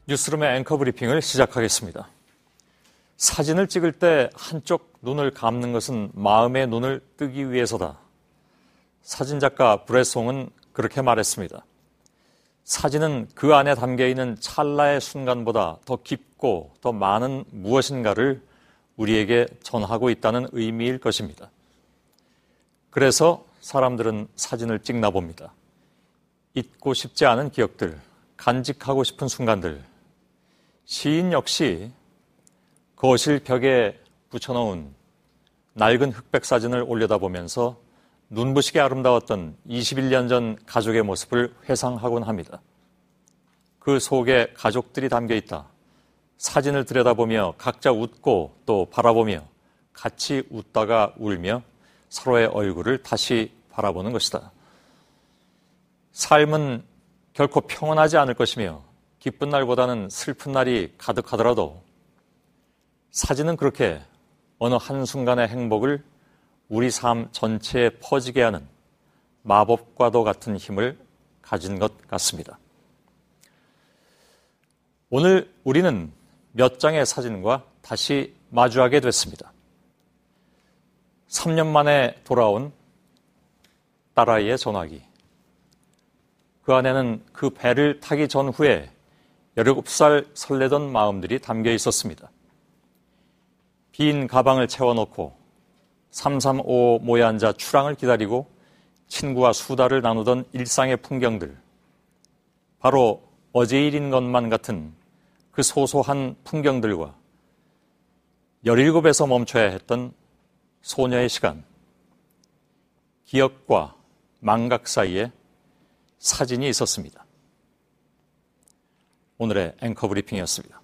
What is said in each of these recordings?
뉴스룸의 앵커 브리핑을 시작하겠습니다. 사진을 찍을 때 한쪽 눈을 감는 것은 마음의 눈을 뜨기 위해서다. 사진작가 브레송은 그렇게 말했습니다. 사진은 그 안에 담겨있는 찰나의 순간보다 더 깊고 더 많은 무엇인가를 우리에게 전하고 있다는 의미일 것입니다. 그래서 사람들은 사진을 찍나 봅니다. 잊고 싶지 않은 기억들, 간직하고 싶은 순간들. 시인 역시 거실 벽에 붙여놓은 낡은 흑백 사진을 올려다보면서 눈부시게 아름다웠던 21년 전 가족의 모습을 회상하곤 합니다. 그 속에 가족들이 담겨있다. 사진을 들여다보며 각자 웃고 또 바라보며 같이 웃다가 울며 서로의 얼굴을 다시 바라보는 것이다. 삶은 결코 평온하지 않을 것이며 기쁜 날보다는 슬픈 날이 가득하더라도 사진은 그렇게 어느 한순간의 행복을 우리 삶 전체에 퍼지게 하는 마법과도 같은 힘을 가진 것 같습니다. 오늘 우리는 몇 장의 사진과 다시 마주하게 됐습니다. 3년 만에 돌아온 딸아이의 전화기. 그 안에는 그 배를 타기 전후에 17살 설레던 마음들이 담겨 있었습니다. 빈 가방을 채워놓고 335 모여 앉아 출항을 기다리고 친구와 수다를 나누던 일상의 풍경들. 바로 어제 일인 것만 같은 그 소소한 풍경들과 17에서 멈춰야 했던 소녀의 시간. 기억과 망각 사이에 사진이 있었습니다. 오늘의 앵커 브리핑이었습니다.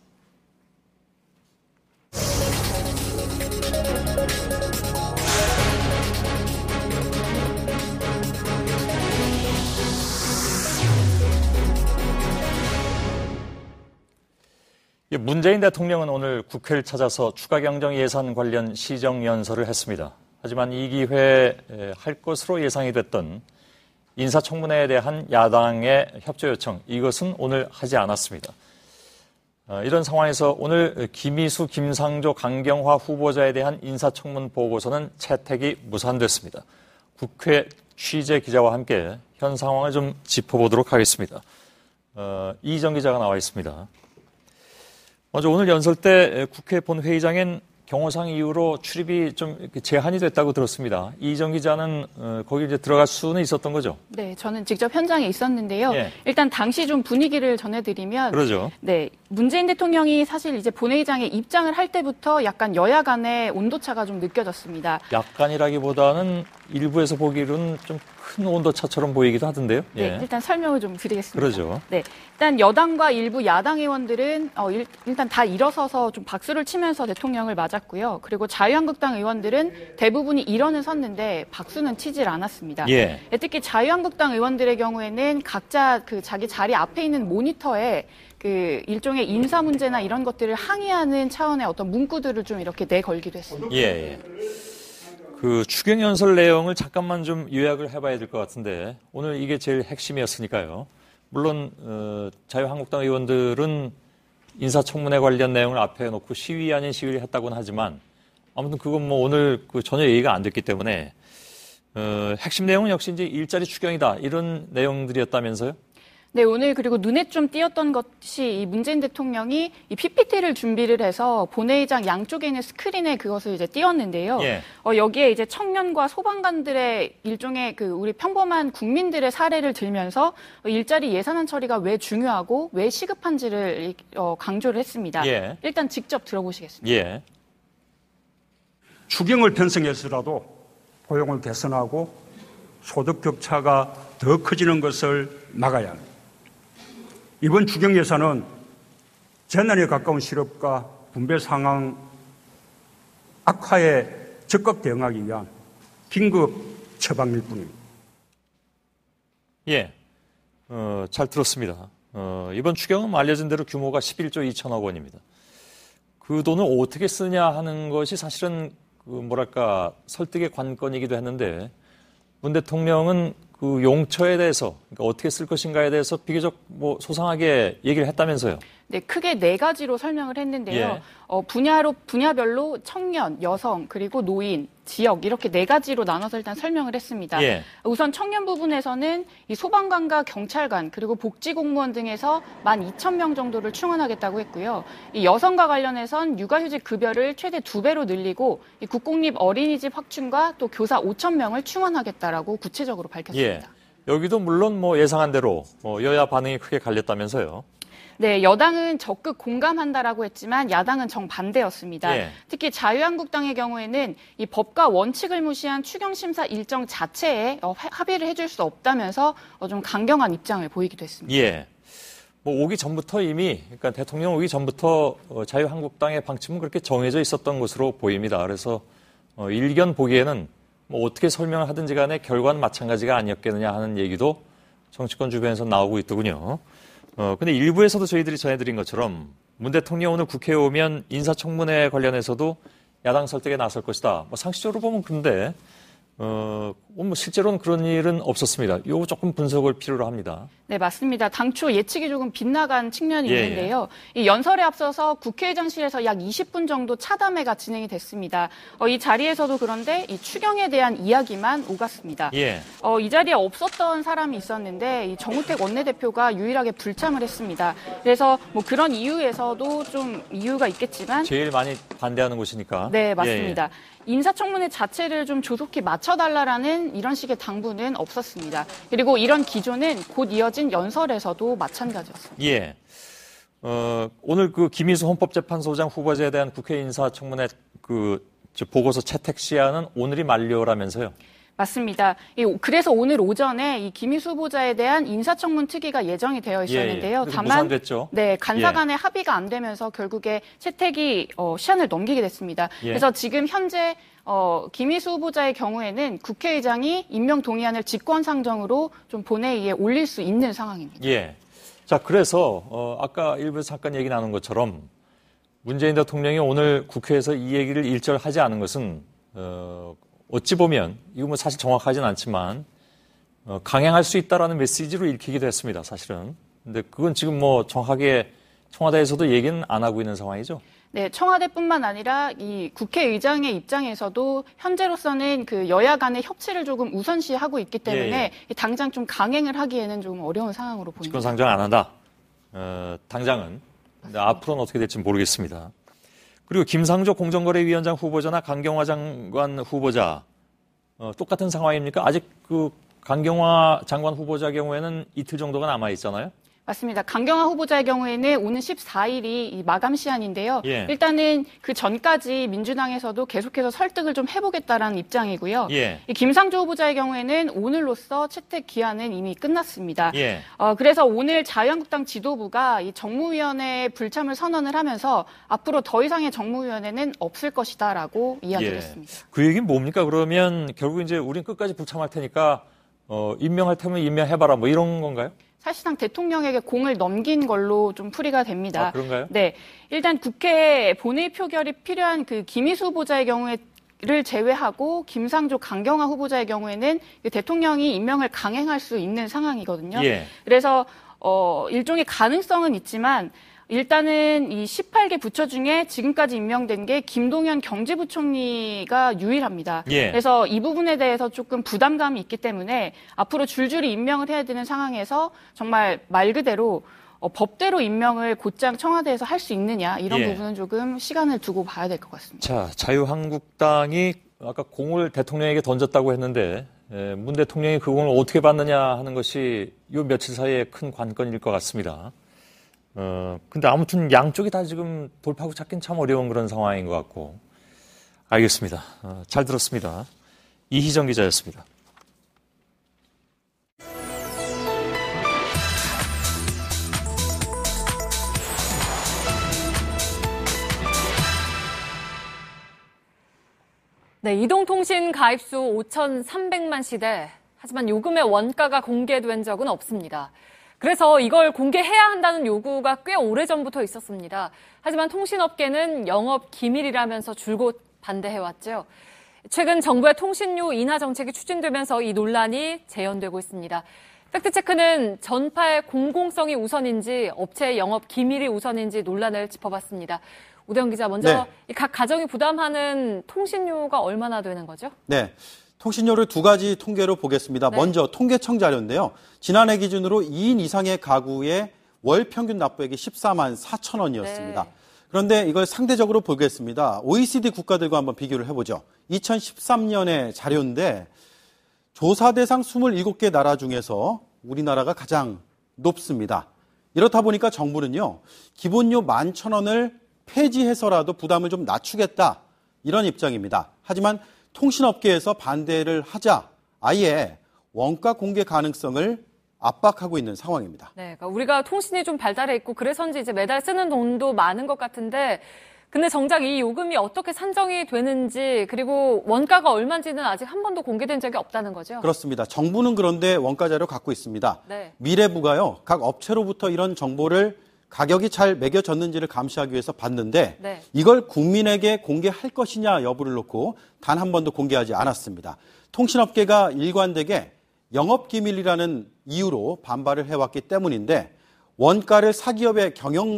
문재인 대통령은 오늘 국회를 찾아서 추가경정 예산 관련 시정연설을 했습니다. 하지만 이 기회에 할 것으로 예상이 됐던 인사청문회에 대한 야당의 협조 요청, 이것은 오늘 하지 않았습니다. 이런 상황에서 오늘 김희수, 김상조, 강경화 후보자에 대한 인사청문 보고서는 채택이 무산됐습니다. 국회 취재 기자와 함께 현 상황을 좀 짚어보도록 하겠습니다. 이정 기자가 나와 있습니다. 먼저 오늘 연설 때 국회 본회의장엔 경호상 이유로 출입이 좀 제한이 됐다고 들었습니다. 이정 기자는 거기 이제 들어갈 수는 있었던 거죠? 네, 저는 직접 현장에 있었는데요. 예. 일단 당시 좀 분위기를 전해드리면, 그러죠. 네, 문재인 대통령이 사실 이제 본회의장에 입장을 할 때부터 약간 여야 간의 온도차가 좀 느껴졌습니다. 약간이라기보다는 일부에서 보기로는 좀 큰 온도차처럼 보이기도 하던데요. 네, 예. 일단 설명을 좀 드리겠습니다. 그러죠. 네, 일단 여당과 일부 야당 의원들은 일단 다 일어서서 좀 박수를 치면서 대통령을 맞았고요. 그리고 자유한국당 의원들은 대부분이 일어는 섰는데 박수는 치질 않았습니다. 예. 특히 자유한국당 의원들의 경우에는 각자 그 자기 자리 앞에 있는 모니터에 그 일종의 인사 문제나 이런 것들을 항의하는 차원의 어떤 문구들을 좀 이렇게 내걸기도 했습니다. 예. 그 추경연설 내용을 잠깐만 좀 요약을 해봐야 될 것 같은데 오늘 이게 제일 핵심이었으니까요. 물론 자유한국당 의원들은 인사청문회 관련 내용을 앞에 놓고 시위 아닌 시위를 했다고는 하지만 아무튼 그건 뭐 오늘 그 전혀 얘기가 안 됐기 때문에 핵심 내용은 역시 이제 일자리 추경이다 이런 내용들이었다면서요? 네, 오늘 그리고 눈에 좀 띄었던 것이 이 문재인 대통령이 이 PPT를 준비를 해서 본회의장 양쪽에 있는 스크린에 그것을 이제 띄웠는데요. 예. 여기에 이제 청년과 소방관들의 일종의 그 우리 평범한 국민들의 사례를 들면서 일자리 예산안 처리가 왜 중요하고 왜 시급한지를 강조를 했습니다. 예. 일단 직접 들어보시겠습니다. 예. 추경을 편성해서라도 고용을 개선하고 소득 격차가 더 커지는 것을 막아야 합니다. 이번 추경 예산은 재난에 가까운 실업과 분배 상황 악화에 적극 대응하기 위한 긴급 처방일 뿐입니다. 예, 잘 들었습니다. 이번 추경은 알려진 대로 규모가 11조 2천억 원입니다. 그 돈을 어떻게 쓰냐 하는 것이 사실은 설득의 관건이기도 했는데 문 대통령은 그 용처에 대해서 그러니까 어떻게 쓸 것인가에 대해서 비교적 소상하게 얘기를 했다면서요. 네, 크게 네 가지로 설명을 했는데요. 예. 분야별로 청년, 여성, 그리고 노인, 지역 이렇게 네 가지로 나눠서 일단 설명을 했습니다. 예. 우선 청년 부분에서는 이 소방관과 경찰관 그리고 복지공무원 등에서 12,000명 정도를 충원하겠다고 했고요. 이 여성과 관련해선 육아휴직 급여를 최대 2배로 늘리고 이 국공립 어린이집 확충과 또 교사 5,000명을 충원하겠다라고 구체적으로 밝혔습니다. 예. 여기도 물론 뭐 예상한 대로 여야 반응이 크게 갈렸다면서요. 네, 여당은 적극 공감한다라고 했지만 야당은 정반대였습니다. 예. 특히 자유한국당의 경우에는 이 법과 원칙을 무시한 추경심사 일정 자체에 합의를 해줄 수 없다면서 좀 강경한 입장을 보이기도 했습니다. 예. 뭐 오기 전부터 이미 그러니까 대통령 오기 전부터 자유한국당의 방침은 그렇게 정해져 있었던 것으로 보입니다. 그래서 일견 보기에는 뭐 어떻게 설명을 하든지 간에 결과는 마찬가지가 아니었겠느냐 하는 얘기도 정치권 주변에서 나오고 있더군요. 근데 일부에서도 저희들이 전해드린 것처럼 문 대통령 오늘 국회에 오면 인사청문회 관련해서도 야당 설득에 나설 것이다. 뭐 상식적으로 보면 그런데 뭐 실제로는 그런 일은 없었습니다. 이거 조금 분석을 필요로 합니다. 네, 맞습니다. 당초 예측이 조금 빗나간 측면이 예, 있는데요. 이 연설에 앞서서 국회의장실에서 약 20분 정도 차담회가 진행이 됐습니다. 이 자리에서도 그런데 이 추경에 대한 이야기만 오갔습니다. 예. 이 자리에 없었던 사람이 있었는데 이 정우택 원내대표가 유일하게 불참을 했습니다. 그래서 뭐 그런 이유에서도 좀 이유가 있겠지만 제일 많이 반대하는 곳이니까. 네, 맞습니다. 예, 예. 인사청문회 자체를 좀 조속히 맞춰달라라는 이런 식의 당부는 없었습니다. 그리고 이런 기조는 곧 이어진 연설에서도 마찬가지였습니다. 예. 오늘 그 김희수 헌법재판소장 후보자에 대한 국회 인사청문회 보고서 채택 시한은 오늘이 만료라면서요? 맞습니다. 그래서 오늘 오전에 이 김희수 후보자에 대한 인사청문 특위가 예정이 되어 있었는데요. 예. 다만 무산됐죠? 네, 간사 간의 합의가 안 되면서 결국에 채택이 시한을 넘기게 됐습니다. 예. 그래서 지금 현재 김희수 후보자의 경우에는 국회의장이 임명 동의안을 직권상정으로 좀 본회의에 올릴 수 있는 상황입니다. 예. 자, 그래서 아까 일부에서 잠깐 얘기 나눈 것처럼 문재인 대통령이 오늘 국회에서 이 얘기를 일절하지 않은 것은 어찌 보면 이거 뭐 사실 정확하진 않지만 강행할 수 있다라는 메시지로 읽히기도 했습니다. 사실은. 근데 그건 지금 뭐 정확하게 청와대에서도 얘기는 안 하고 있는 상황이죠. 네, 청와대뿐만 아니라 이 국회의장의 입장에서도 현재로서는 그 여야 간의 협치를 조금 우선시하고 있기 때문에 당장 좀 강행을 하기에는 좀 어려운 상황으로 보입니다. 직권상정 안 한다. 당장은. 근데 앞으로는 어떻게 될지 모르겠습니다. 그리고 김상조 공정거래위원장 후보자나 강경화 장관 후보자 똑같은 상황입니까? 아직 그 강경화 장관 후보자 경우에는 이틀 정도가 남아 있잖아요. 맞습니다. 강경화 후보자의 경우에는 오는 14일이 이 마감 시한인데요. 예. 일단은 그 전까지 민주당에서도 계속해서 설득을 좀 해보겠다라는 입장이고요. 예. 이 김상조 후보자의 경우에는 오늘로써 채택 기한은 이미 끝났습니다. 예. 그래서 오늘 자유한국당 지도부가 이 정무위원회 불참을 선언을 하면서 앞으로 더 이상의 정무위원회는 없을 것이다라고 이야기를 했습니다. 그 얘기는 뭡니까? 그러면 결국 이제 우린 끝까지 불참할 테니까 임명할 테면 임명해봐라 뭐 이런 건가요? 사실상 대통령에게 공을 넘긴 걸로 좀 풀이가 됩니다. 아, 그런가요? 네. 일단 국회 본회의 표결이 필요한 그 김희수 후보자의 경우를 제외하고 김상조, 강경화 후보자의 경우에는 대통령이 임명을 강행할 수 있는 상황이거든요. 예. 그래서 일종의 가능성은 있지만 일단은 이 18개 부처 중에 지금까지 임명된 게 김동연 경제부총리가 유일합니다. 예. 그래서 이 부분에 대해서 조금 부담감이 있기 때문에 앞으로 줄줄이 임명을 해야 되는 상황에서 정말 말 그대로 법대로 임명을 곧장 청와대에서 할 수 있느냐 이런 부분은 조금 시간을 두고 봐야 될 것 같습니다. 자, 자유한국당이 아까 공을 대통령에게 던졌다고 했는데 문 대통령이 그 공을 어떻게 받느냐 하는 것이 이 며칠 사이에 큰 관건일 것 같습니다. 근데 아무튼 양쪽이 다 지금 돌파구 찾긴 참 어려운 그런 상황인 것 같고. 알겠습니다. 잘 들었습니다. 이희정 기자였습니다. 네, 이동통신 가입수 5,300만 시대. 하지만 요금의 원가가 공개된 적은 없습니다. 그래서 이걸 공개해야 한다는 요구가 꽤 오래전부터 있었습니다. 하지만 통신업계는 영업 기밀이라면서 줄곧 반대해왔죠. 최근 정부의 통신료 인하 정책이 추진되면서 이 논란이 재현되고 있습니다. 팩트체크는 전파의 공공성이 우선인지 업체의 영업 기밀이 우선인지 논란을 짚어봤습니다. 오대영 기자, 먼저 각 가정이 부담하는 통신료가 얼마나 되는 거죠? 네, 통신료를 두 가지 통계로 보겠습니다. 먼저 통계청 자료인데요. 지난해 기준으로 2인 이상의 가구의 월 평균 납부액이 14만 4천 원이었습니다. 그런데 이걸 상대적으로 보겠습니다. OECD 국가들과 한번 비교를 해보죠. 2013년의 자료인데 조사 대상 27개 나라 중에서 우리나라가 가장 높습니다. 이렇다 보니까 정부는요, 기본료 11,000원을 폐지해서라도 부담을 좀 낮추겠다, 이런 입장입니다. 하지만 통신업계에서 반대를 하자 아예 원가 공개 가능성을 압박하고 있는 상황입니다. 네, 그러니까 우리가 통신이 좀 발달해 있고 그래서인지 이제 매달 쓰는 돈도 많은 것 같은데, 근데 정작 이 요금이 어떻게 산정이 되는지, 그리고 원가가 얼마인지는 아직 한 번도 공개된 적이 없다는 거죠? 그렇습니다. 정부는 그런데 원가 자료 갖고 있습니다. 네. 미래부가요, 각 업체로부터 이런 정보를 가격이 잘 매겨졌는지를 감시하기 위해서 받는데 이걸 국민에게 공개할 것이냐 여부를 놓고 단 한 번도 공개하지 않았습니다. 통신업계가 일관되게 영업기밀이라는 이유로 반발을 해왔기 때문인데 원가를 사기업의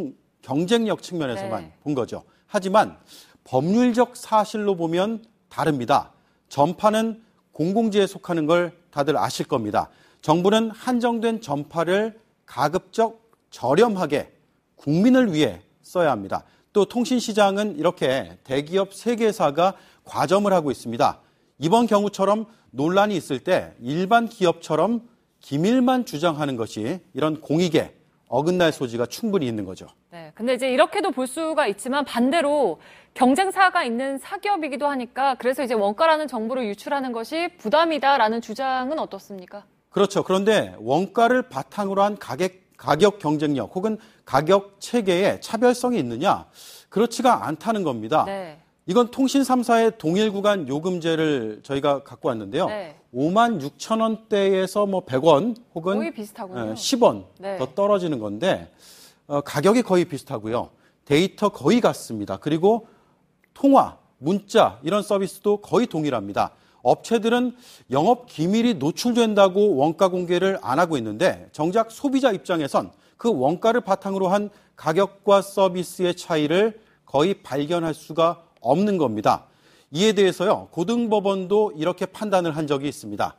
경쟁력 측면에서만 본 거죠. 하지만 법률적 사실로 보면 다릅니다. 전파는 공공재에 속하는 걸 다들 아실 겁니다. 정부는 한정된 전파를 가급적 저렴하게 국민을 위해 써야 합니다. 또 통신시장은 이렇게 대기업 3개사가 과점을 하고 있습니다. 이번 경우처럼 논란이 있을 때 일반 기업처럼 기밀만 주장하는 것이 이런 공익에 어긋날 소지가 충분히 있는 거죠. 네, 근데 이제 이렇게도 볼 수가 있지만 반대로 경쟁사가 있는 사기업이기도 하니까 그래서 이제 원가라는 정보를 유출하는 것이 부담이다라는 주장은 어떻습니까? 그렇죠. 그런데 원가를 바탕으로 한 가격 경쟁력 혹은 가격 체계에 차별성이 있느냐? 그렇지가 않다는 겁니다. 네. 이건 통신 3사의 동일 구간 요금제를 저희가 갖고 왔는데요. 5만 6천 원대에서 뭐 100원 혹은 거의 비슷하군요. 10원 더 떨어지는 건데 가격이 거의 비슷하고요. 데이터 거의 같습니다. 그리고 통화, 문자 이런 서비스도 거의 동일합니다. 업체들은 영업 기밀이 노출된다고 원가 공개를 안 하고 있는데 정작 소비자 입장에선 그 원가를 바탕으로 한 가격과 서비스의 차이를 거의 발견할 수가 없는 겁니다. 이에 대해서요, 고등법원도 이렇게 판단을 한 적이 있습니다.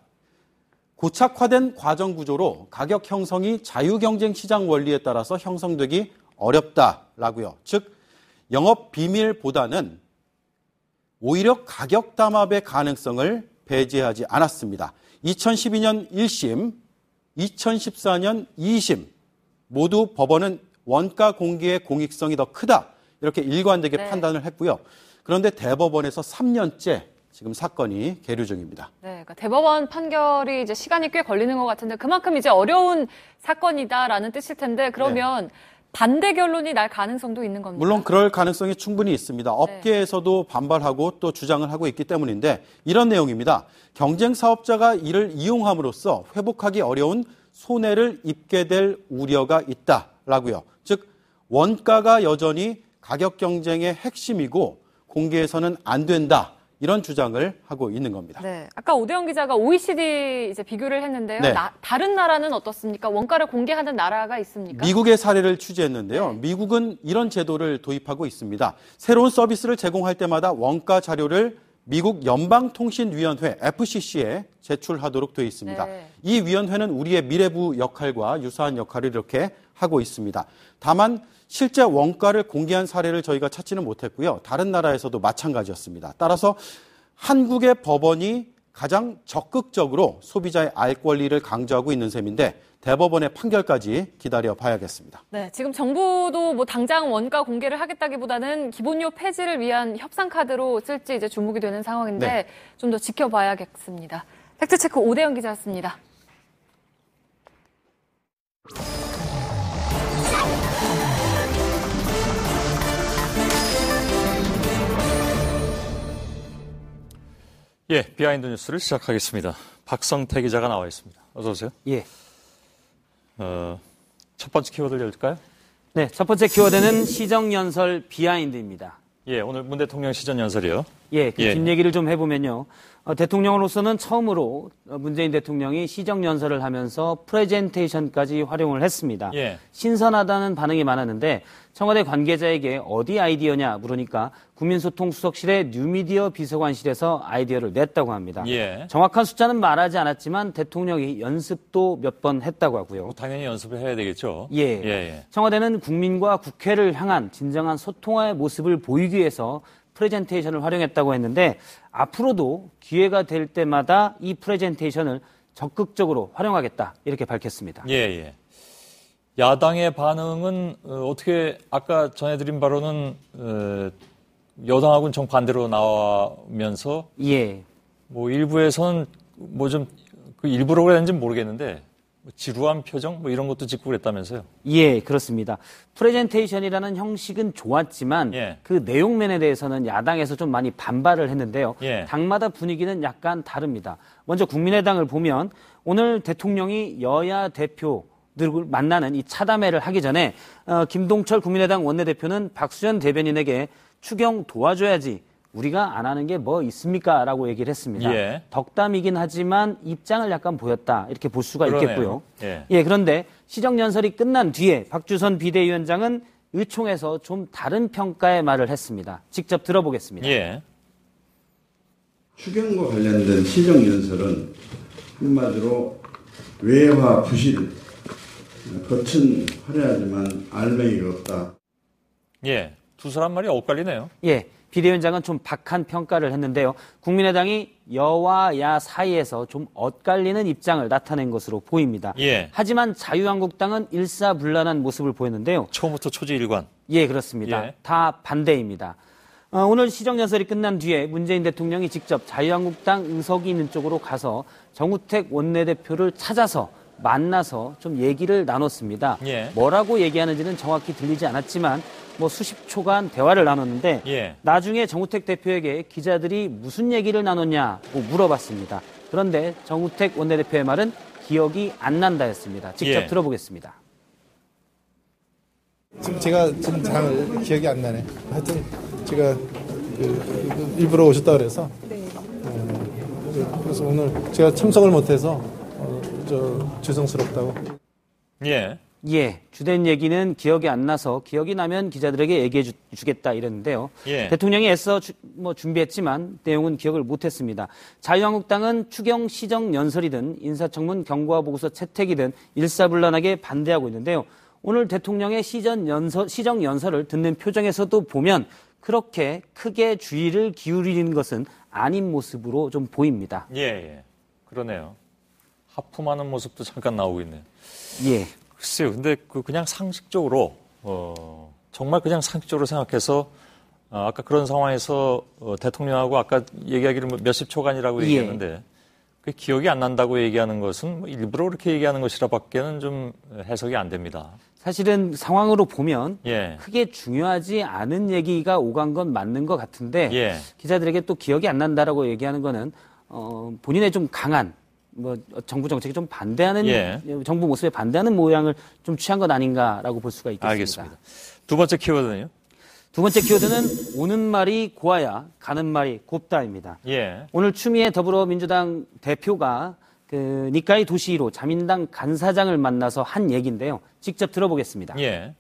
고착화된 과정 구조로 가격 형성이 자유경쟁 시장 원리에 따라서 형성되기 어렵다라고요. 즉, 영업 비밀보다는 오히려 가격 담합의 가능성을 배제하지 않았습니다. 2012년 1심, 2014년 2심 모두 법원은 원가 공개의 공익성이 더 크다, 이렇게 일관되게 판단을 했고요. 그런데 대법원에서 3년째 지금 사건이 계류 중입니다. 네, 그러니까 대법원 판결이 이제 시간이 꽤 걸리는 것 같은데 그만큼 이제 어려운 사건이다라는 뜻일 텐데 그러면 반대 결론이 날 가능성도 있는 겁니다. 물론 그럴 가능성이 충분히 있습니다. 업계에서도 반발하고 또 주장을 하고 있기 때문인데 이런 내용입니다. 경쟁 사업자가 이를 이용함으로써 회복하기 어려운 손해를 입게 될 우려가 있다라고요. 즉 원가가 여전히 가격 경쟁의 핵심이고 공개해서는 안 된다. 이런 주장을 하고 있는 겁니다. 네, 아까 오대영 기자가 OECD 이제 비교를 했는데요. 다른 나라는 어떻습니까? 원가를 공개하는 나라가 있습니까? 미국의 사례를 취재했는데요. 미국은 이런 제도를 도입하고 있습니다. 새로운 서비스를 제공할 때마다 원가 자료를 미국 연방통신위원회 FCC에 제출하도록 되어 있습니다. 이 위원회는 우리의 미래부 역할과 유사한 역할을 이렇게 하고 있습니다. 다만 실제 원가를 공개한 사례를 저희가 찾지는 못했고요. 다른 나라에서도 마찬가지였습니다. 따라서 한국의 법원이 가장 적극적으로 소비자의 알 권리를 강조하고 있는 셈인데 대법원의 판결까지 기다려 봐야겠습니다. 네, 지금 정부도 뭐 당장 원가 공개를 하겠다기보다는 기본료 폐지를 위한 협상 카드로 쓸지 이제 주목이 되는 상황인데 좀 더 지켜봐야겠습니다. 팩트체크 오대영 기자였습니다. 예, 비하인드 뉴스를 시작하겠습니다. 박성태 기자가 나와 있습니다. 어서 오세요. 예. 첫 번째 키워드를 열까요? 네, 첫 번째 키워드는 시정연설 비하인드입니다. 예, 오늘 문 대통령 시전연설이요. 예, 그 뒷얘기를 좀 해보면요. 대통령으로서는 처음으로 문재인 대통령이 시정연설을 하면서 프레젠테이션까지 활용을 했습니다. 예. 신선하다는 반응이 많았는데 청와대 관계자에게 어디 아이디어냐 물으니까 국민소통수석실의 뉴미디어 비서관실에서 아이디어를 냈다고 합니다. 예. 정확한 숫자는 말하지 않았지만 대통령이 연습도 몇 번 했다고 하고요. 당연히 연습을 해야 되겠죠. 예. 청와대는 국민과 국회를 향한 진정한 소통의 모습을 보이기 위해서 프레젠테이션을 활용했다고 했는데 앞으로도 기회가 될 때마다 이 프레젠테이션을 적극적으로 활용하겠다 이렇게 밝혔습니다. 예. 야당의 반응은 어떻게 아까 전해드린 바로는 여당하고는 정반대로 나오면서 예. 뭐 일부에서는 뭐 좀 그 일부러 그랬는지 모르겠는데 지루한 표정 뭐 이런 것도 짓고 그랬다면서요? 예, 그렇습니다. 프레젠테이션이라는 형식은 좋았지만 그 내용면에 대해서는 야당에서 좀 많이 반발을 했는데요. 당마다 분위기는 약간 다릅니다. 먼저 국민의당을 보면 오늘 대통령이 여야 대표들을 만나는 이 차담회를 하기 전에 김동철 국민의당 원내대표는 박수현 대변인에게 추경 도와줘야지 우리가 안 하는 게 뭐 있습니까? 라고 얘기를 했습니다. 덕담이긴 하지만 입장을 약간 보였다. 이렇게 볼 수가 있겠고요. 그런데 시정연설이 끝난 뒤에 박주선 비대위원장은 의총에서 좀 다른 평가의 말을 했습니다. 직접 들어보겠습니다. 추경과 관련된 시정연설은 한마디로 외화 부실, 겉은 화려하지만 알맹이가 없다. 두 사람 말이 엇갈리네요. 비대위원장은 좀 박한 평가를 했는데요. 국민의당이 여와 야 사이에서 좀 엇갈리는 입장을 나타낸 것으로 보입니다. 하지만 자유한국당은 일사불란한 모습을 보였는데요. 처음부터 초지일관. 그렇습니다. 다 반대입니다. 오늘 시정연설이 끝난 뒤에 문재인 대통령이 직접 자유한국당 의석이 있는 쪽으로 가서 정우택 원내대표를 찾아서 만나서 좀 얘기를 나눴습니다. 뭐라고 얘기하는지는 정확히 들리지 않았지만 뭐 수십 초간 대화를 나눴는데 나중에 정우택 대표에게 기자들이 무슨 얘기를 나눴냐고 물어봤습니다. 그런데 정우택 원내대표의 말은 기억이 안 난다였습니다. 직접 들어보겠습니다. 제가 지금 잘 기억이 안 나네. 하여튼 제가 일부러 오셨다 그래서 그래서 오늘 제가 참석을 못해서 죄송스럽다고. 주된 얘기는 기억이 안 나서 기억이 나면 기자들에게 얘기해 주겠다 이랬는데요. 대통령이 애써 준비했지만 내용은 기억을 못했습니다. 자유한국당은 추경 시정연설이든 인사청문 경과보고서 채택이든 일사불란하게 반대하고 있는데요. 오늘 대통령의 시정연설을 듣는 표정에서도 보면 그렇게 크게 주의를 기울이는 것은 아닌 모습으로 좀 보입니다. 그러네요. 하품하는 모습도 잠깐 나오고 있네요. 글쎄요. 근데 그냥 상식적으로 정말 그냥 상식적으로 생각해서 아까 그런 상황에서 대통령하고 아까 얘기하기를 몇십 초간이라고 얘기했는데 그 기억이 안 난다고 얘기하는 것은 일부러 그렇게 얘기하는 것이라밖에는 좀 해석이 안 됩니다. 사실은 상황으로 보면 크게 중요하지 않은 얘기가 오간 건 맞는 것 같은데 기자들에게 또 기억이 안 난다라고 얘기하는 거는 본인의 좀 강한 정부 정책에 좀 반대하는 정부 모습에 반대하는 모양을 좀 취한 것 아닌가라고 볼 수가 있겠습니다. 알겠습니다. 두 번째 키워드는요? 두 번째 키워드는 오는 말이 고와야 가는 말이 곱다입니다. 오늘 추미애 더불어민주당 대표가 니카이 도시히로 자민당 간사장을 만나서 한 얘기인데요. 직접 들어보겠습니다.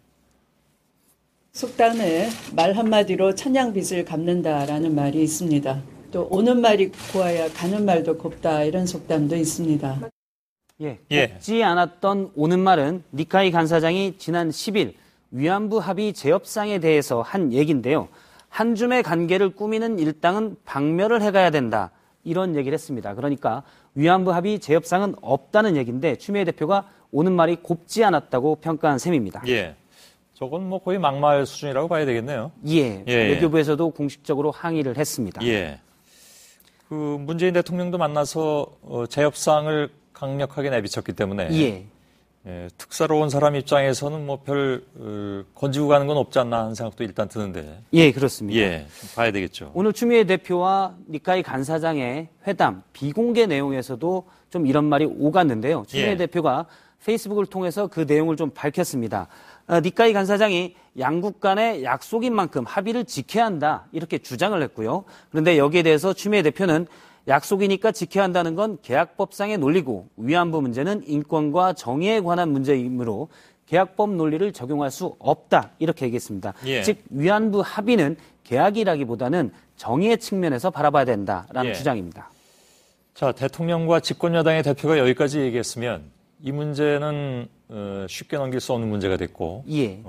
속담에 말 한마디로 천냥빚을 갚는다라는 말이 있습니다. 또 오는 말이 고와야 가는 말도 곱다 이런 속담도 있습니다. 곱지 않았던 오는 말은 니카이 간사장이 지난 10일 위안부 합의 재협상에 대해서 한 얘기인데요. 한 줌의 관계를 꾸미는 일당은 박멸을 해가야 된다. 이런 얘기를 했습니다. 그러니까 위안부 합의 재협상은 없다는 얘기인데 추미애 대표가 오는 말이 곱지 않았다고 평가한 셈입니다. 저건 뭐 거의 막말 수준이라고 봐야 되겠네요. 외교부에서도 공식적으로 항의를 했습니다. 그 문재인 대통령도 만나서 재협상을 강력하게 내비쳤기 때문에 특사로 온 사람 입장에서는 뭐 별 건지고 가는 건 없지 않나 하는 생각도 일단 드는데. 그렇습니다. 좀 봐야 되겠죠. 오늘 추미애 대표와 니카이 간사장의 회담 비공개 내용에서도 좀 이런 말이 오갔는데요. 추미애 대표가 페이스북을 통해서 그 내용을 좀 밝혔습니다. 니카이 간사장이 양국 간의 약속인 만큼 합의를 지켜야 한다 이렇게 주장을 했고요. 그런데 여기에 대해서 추미애 대표는 약속이니까 지켜야 한다는 건 계약법상의 논리고 위안부 문제는 인권과 정의에 관한 문제이므로 계약법 논리를 적용할 수 없다 이렇게 얘기했습니다. 예. 즉 위안부 합의는 계약이라기보다는 정의의 측면에서 바라봐야 된다라는 주장입니다. 자, 대통령과 집권여당의 대표가 여기까지 얘기했으면 이 문제는 쉽게 넘길 수 없는 문제가 됐고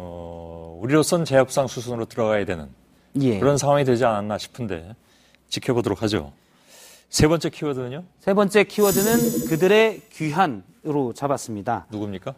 우리로선 재협상 수순으로 들어가야 되는 그런 상황이 되지 않았나 싶은데 지켜보도록 하죠. 세 번째 키워드는요? 세 번째 키워드는 그들의 귀환으로 잡았습니다. 누굽니까?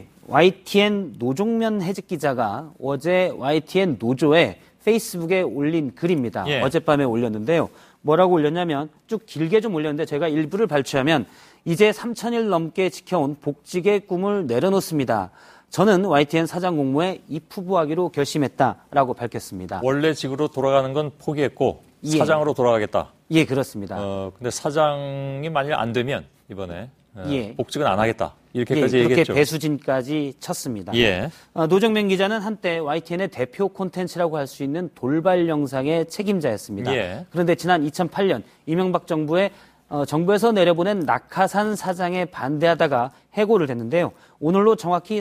YTN 노종면 해직 기자가 어제 YTN 노조에 페이스북에 올린 글입니다. 어젯밤에 올렸는데요. 뭐라고 올렸냐면 쭉 길게 좀 올렸는데 제가 일부를 발췌하면 이제 3,000일 넘게 지켜온 복직의 꿈을 내려놓습니다. 저는 YTN 사장 공모에 입후보하기로 결심했다라고 밝혔습니다. 원래 직으로 돌아가는 건 포기했고 사장으로 돌아가겠다. 그렇습니다. 근데 사장이 만약 안 되면 이번에 복직은 안 하겠다. 이렇게까지 그렇게 얘기했죠. 배수진까지 쳤습니다. 노정면 기자는 한때 YTN의 대표 콘텐츠라고 할 수 있는 돌발 영상의 책임자였습니다. 그런데 지난 2008년 이명박 정부에서 내려보낸 낙하산 사장에 반대하다가 해고를 됐는데요. 오늘로 정확히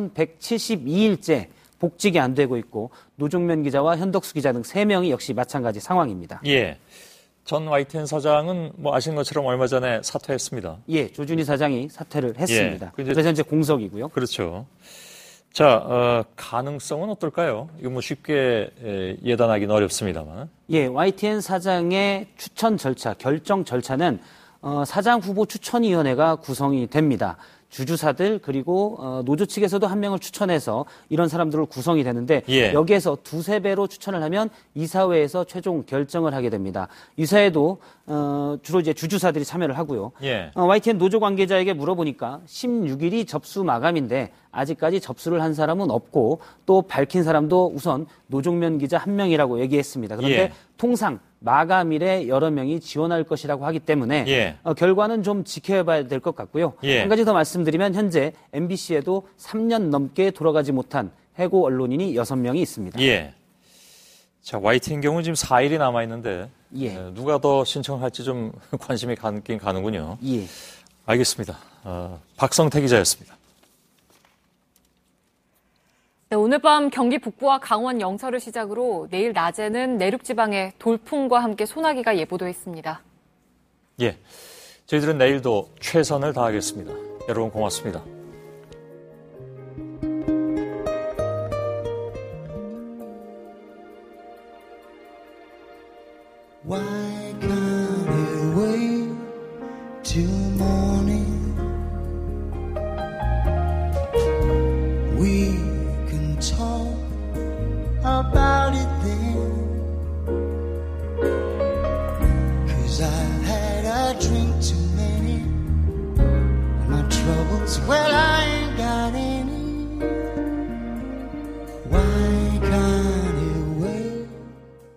3,172일째 복직이 안 되고 있고 노종면 기자와 현덕수 기자 등 3명이 역시 마찬가지 상황입니다. 전 YTN 사장은 아시는 것처럼 얼마 전에 사퇴했습니다. 조준희 사장이 사퇴를 했습니다. 그래서 현재 공석이고요. 그렇죠. 자, 가능성은 어떨까요? 이거 쉽게 예단하기는 어렵습니다만. YTN 사장의 추천 절차, 결정 절차는 사장 후보 추천위원회가 구성이 됩니다. 주주사들 그리고 노조 측에서도 한 명을 추천해서 이런 사람들을 구성이 되는데 여기에서 2-3배로 추천을 하면 이사회에서 최종 결정을 하게 됩니다. 이사회도 주로 이제 주주사들이 참여를 하고요. YTN 노조 관계자에게 물어보니까 16일이 접수 마감인데 아직까지 접수를 한 사람은 없고 또 밝힌 사람도 우선 노종면 기자 1명이라고 얘기했습니다. 그런데 통상 마감일에 여러 명이 지원할 것이라고 하기 때문에 결과는 좀 지켜봐야 될 것 같고요. 한 가지 더 말씀드리면 현재 MBC에도 3년 넘게 돌아가지 못한 해고 언론인이 6명이 있습니다. 자, YTN 경우는 지금 4일이 남아있는데 누가 더 신청할지 좀 관심이 가긴 가는군요. 알겠습니다. 박성태 기자였습니다. 오늘 밤 경기 북부와 강원 영서를 시작으로 내일 낮에는 내륙 지방에 돌풍과 함께 소나기가 예보돼 있습니다. 저희들은 내일도 최선을 다하겠습니다. 여러분 고맙습니다. Why can't you wait till morning? We can talk about it then. 'Cause I've had a drink too many. My troubles, well, I